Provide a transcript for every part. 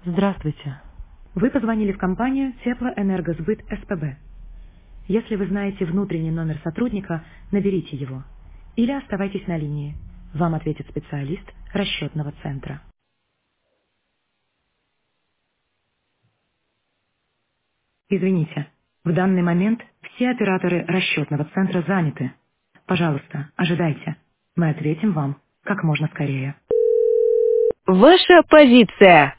Здравствуйте. Вы позвонили в компанию Теплоэнергосбыт СПБ. Если вы знаете внутренний номер сотрудника, наберите его. Или оставайтесь на линии. Вам ответит специалист расчетного центра. Извините, в данный момент все операторы расчетного центра заняты. Пожалуйста, ожидайте. Мы ответим вам как можно скорее. Ваша позиция.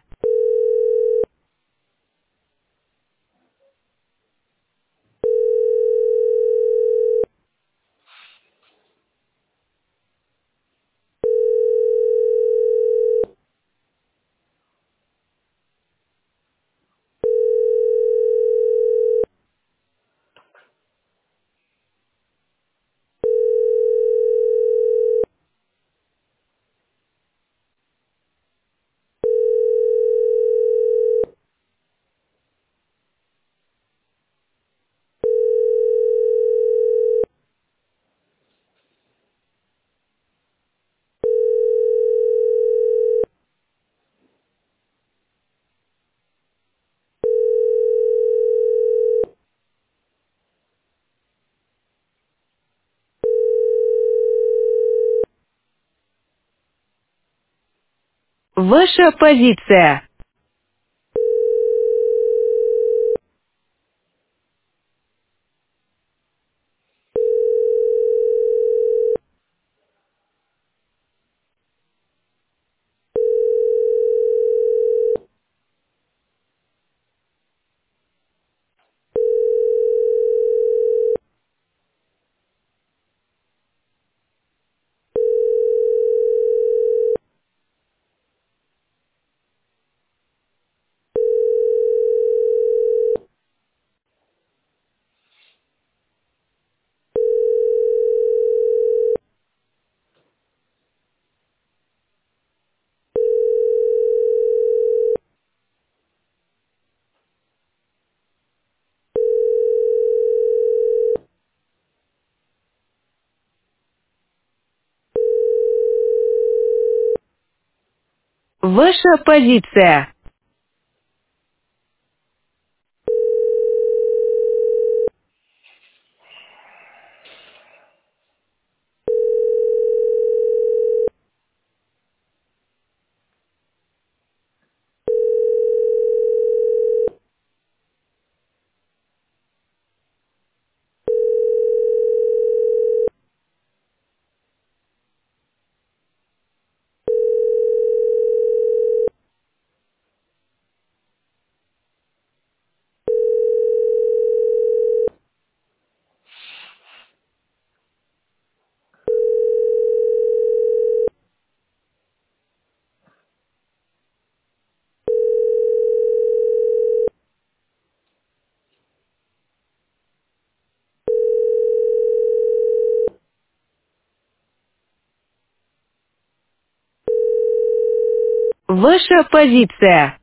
Ваша позиция. Ваша позиция. Ваша позиция.